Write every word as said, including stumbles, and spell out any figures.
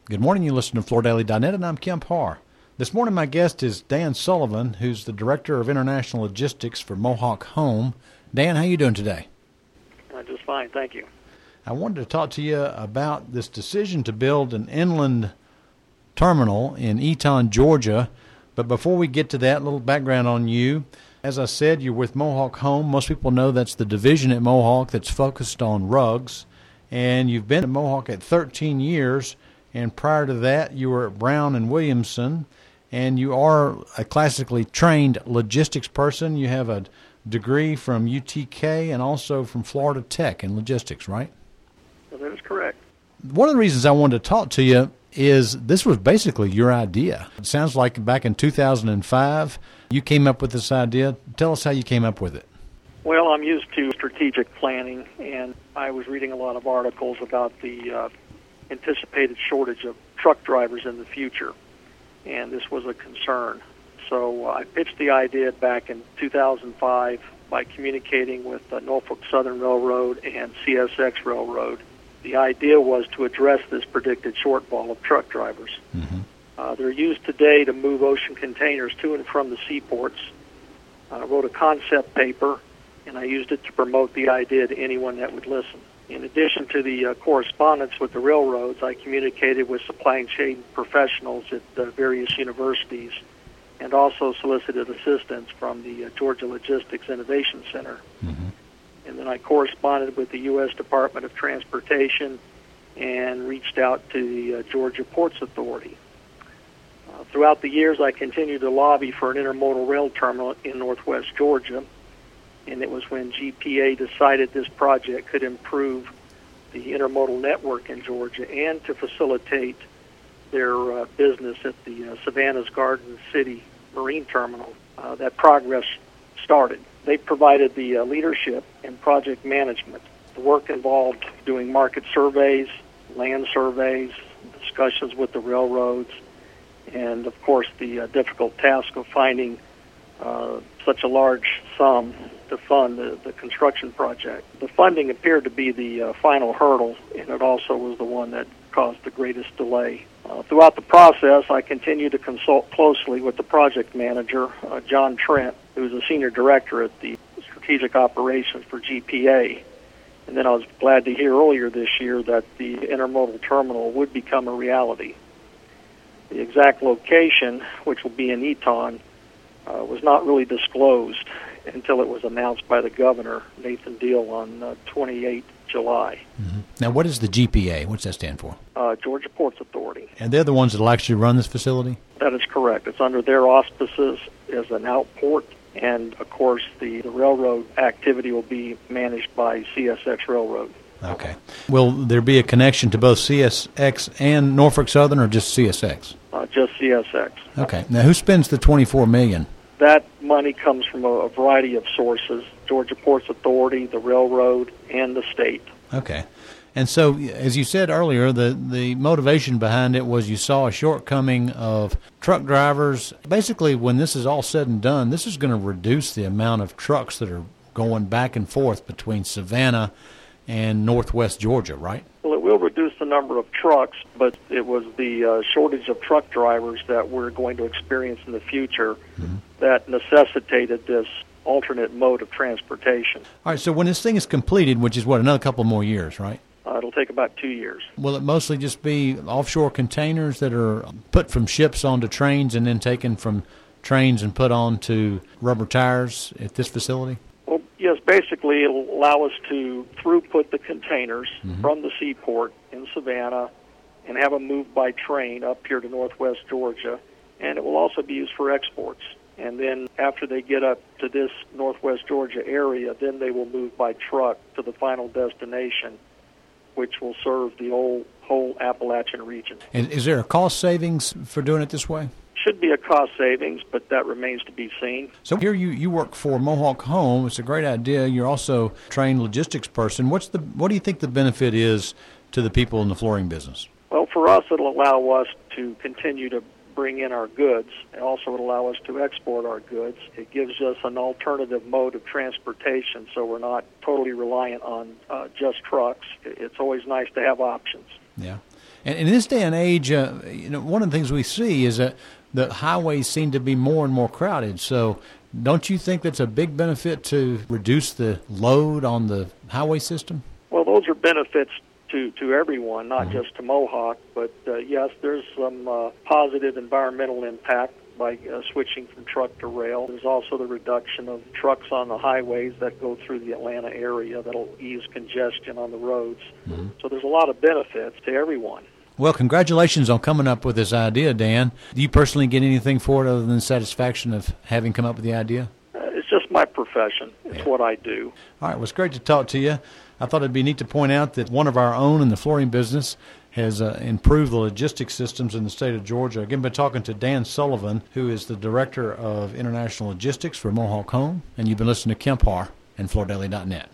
Good morning. You listen to Florida Daily dot net, and I'm Kemp Harr. This morning, my guest is Dan Sullivan, who's the Director of International Logistics for Mohawk Home. Dan, how you doing today? Uh, just fine, thank you. I wanted to talk to you about this decision to build an inland terminal in Eaton, Georgia. But before we get to that, a little background on you. As I said, you're with Mohawk Home. Most people know that's the division at Mohawk that's focused on rugs. And you've been at Mohawk at thirteen years. And prior to that, you were at Brown and Williamson, and you are a classically trained logistics person. You have a degree from U T K and also from Florida Tech in logistics, right? Well, that is correct. One of the reasons I wanted to talk to you is this was basically your idea. It sounds like back in two thousand five, you came up with this idea. Tell us how you came up with it. Well, I'm used to strategic planning, and I was reading a lot of articles about the uh, anticipated shortage of truck drivers in the future, and this was a concern. So uh, I pitched the idea back in two thousand five by communicating with uh, Norfolk Southern Railroad and C S X Railroad. The idea was to address this predicted shortfall of truck drivers. Mm-hmm. Uh, they're used today to move ocean containers to and from the seaports. I wrote a concept paper, and I used it to promote the idea to anyone that would listen. In addition to the uh, correspondence with the railroads, I communicated with supply chain professionals at uh, various universities and also solicited assistance from the uh, Georgia Logistics Innovation Center. Mm-hmm. And then I corresponded with the U S Department of Transportation and reached out to the uh, Georgia Ports Authority. Uh, throughout the years, I continued to lobby for an intermodal rail terminal in northwest Georgia. And it was when G P A decided this project could improve the intermodal network in Georgia and to facilitate their uh, business at the uh, Savannah's Garden City Marine Terminal, uh, that progress started. They provided the uh, leadership and project management. The work involved doing market surveys, land surveys, discussions with the railroads, and, of course, the uh, difficult task of finding uh, such a large sum to fund the, the construction project. The funding appeared to be the uh, final hurdle, and it also was the one that caused the greatest delay. Uh, throughout the process, I continued to consult closely with the project manager, uh, John Trent, who's a senior director at the Strategic Operations for G P A. And then I was glad to hear earlier this year that the intermodal terminal would become a reality. The exact location, which will be in Eaton, uh, was not really disclosed until it was announced by the governor, Nathan Deal, on uh, twenty-eighth of July. Mm-hmm. Now, what is the G P A? What's that stand for? Uh, Georgia Ports Authority. And they're the ones that will actually run this facility? That is correct. It's under their auspices as an outport, and, of course, the, the railroad activity will be managed by C S X Railroad. Okay. Will there be a connection to both C S X and Norfolk Southern, or just C S X? Uh, just C S X. Okay. Now, who spends the twenty-four million dollars? That money comes from a, a variety of sources: Georgia Ports Authority, the railroad, and the state. Okay. And so, as you said earlier, the, the motivation behind it was you saw a shortcoming of truck drivers. Basically, when this is all said and done, this is going to reduce the amount of trucks that are going back and forth between Savannah and northwest Georgia, right? Well, it will reduce the number of trucks, but it was the uh, shortage of truck drivers that we're going to experience in the future mm-hmm. that necessitated this alternate mode of transportation. All right, so when this thing is completed, which is, what, another couple more years, right? Uh, it'll take about two years. Will it mostly just be offshore containers that are put from ships onto trains and then taken from trains and put onto rubber tires at this facility? Well, yes, basically it'll allow us to throughput the containers mm-hmm. from the seaport in Savannah and have them moved by train up here to northwest Georgia, and it will also be used for exports. And then after they get up to this northwest Georgia area, then they will move by truck to the final destination, which will serve the whole, whole Appalachian region. And is there a cost savings for doing it this way? Should be a cost savings, but that remains to be seen. So here you, you work for Mohawk Home. It's a great idea. You're also a trained logistics person. What's the what do you think the benefit is to the people in the flooring business? Well, for us, it'll allow us to continue to bring in our goods. It also would allow us to export our goods. It gives us an alternative mode of transportation, so we're not totally reliant on uh, just trucks. It's always nice to have options. Yeah. And in this day and age, uh, you know, one of the things we see is that the highways seem to be more and more crowded. So don't you think that's a big benefit to reduce the load on the highway system? Well, those are benefits to, to everyone, not Mm-hmm. just to Mohawk. But, uh, yes, there's some uh, positive environmental impact by uh, switching from truck to rail. There's also the reduction of trucks on the highways that go through the Atlanta area that'll ease congestion on the roads. Mm-hmm. So there's a lot of benefits to everyone. Well, congratulations on coming up with this idea, Dan. Do you personally get anything for it other than satisfaction of having come up with the idea? Uh, it's just my profession. It's Yeah. what I do. All right, well, it's great to talk to you. I thought it'd be neat to point out that one of our own in the flooring business has uh, improved the logistics systems in the state of Georgia. Again, been talking to Dan Sullivan, who is the Director of International Logistics for Mohawk Home, and you've been listening to Kemp Harr and Floor Daily dot net.